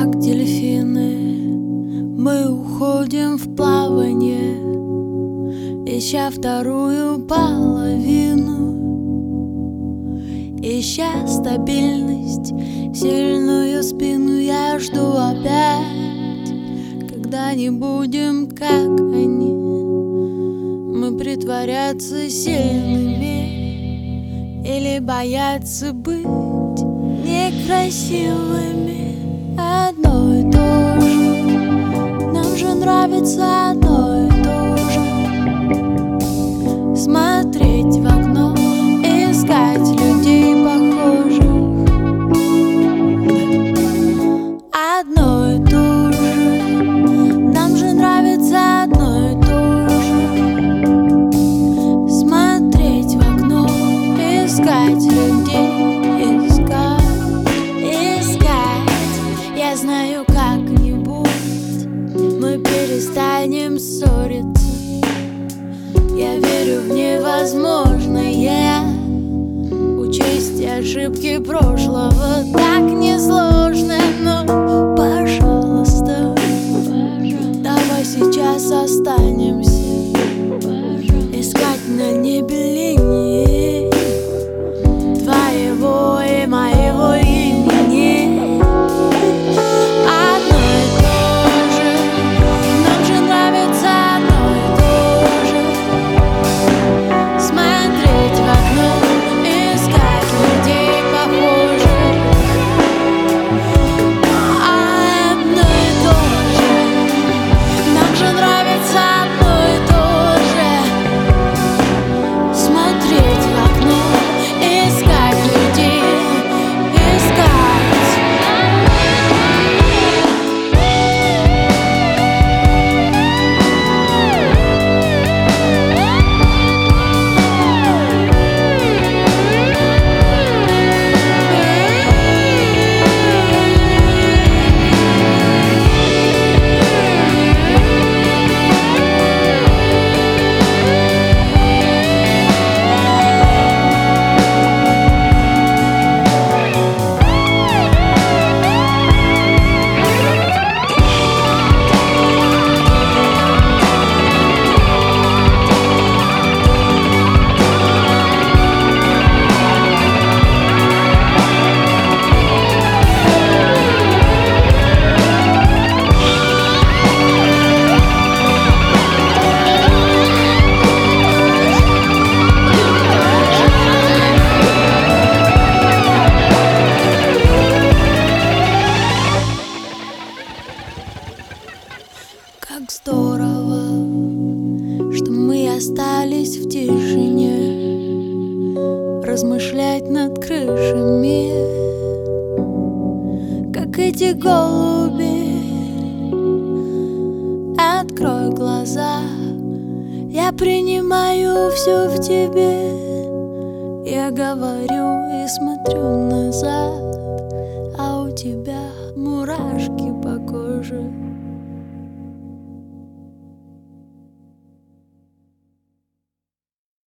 Как дельфины мы уходим в плавание, ища вторую половину, ища стабильность, сильную спину. Я жду опять, когда не будем, как они, мы притворяться сильными или бояться быть некрасивыми. Одно и то же, нам же нравится одно и то же. Смотреть в окно, искать людей похожих. Одно и то же, нам же нравится одно и то же. Смотреть в окно, искать людей. Я знаю, как-нибудь мы перестанем ссориться. Я верю в невозможное, учесть ошибки прошлого так несложно. Но, пожалуйста, давай сейчас останемся, искать на небе линии твоего и моего имени. Как здорово, что мы остались в тишине, размышлять над крышами, как эти голуби. Открой глаза, я принимаю все в тебе. Я говорю и смотрю назад.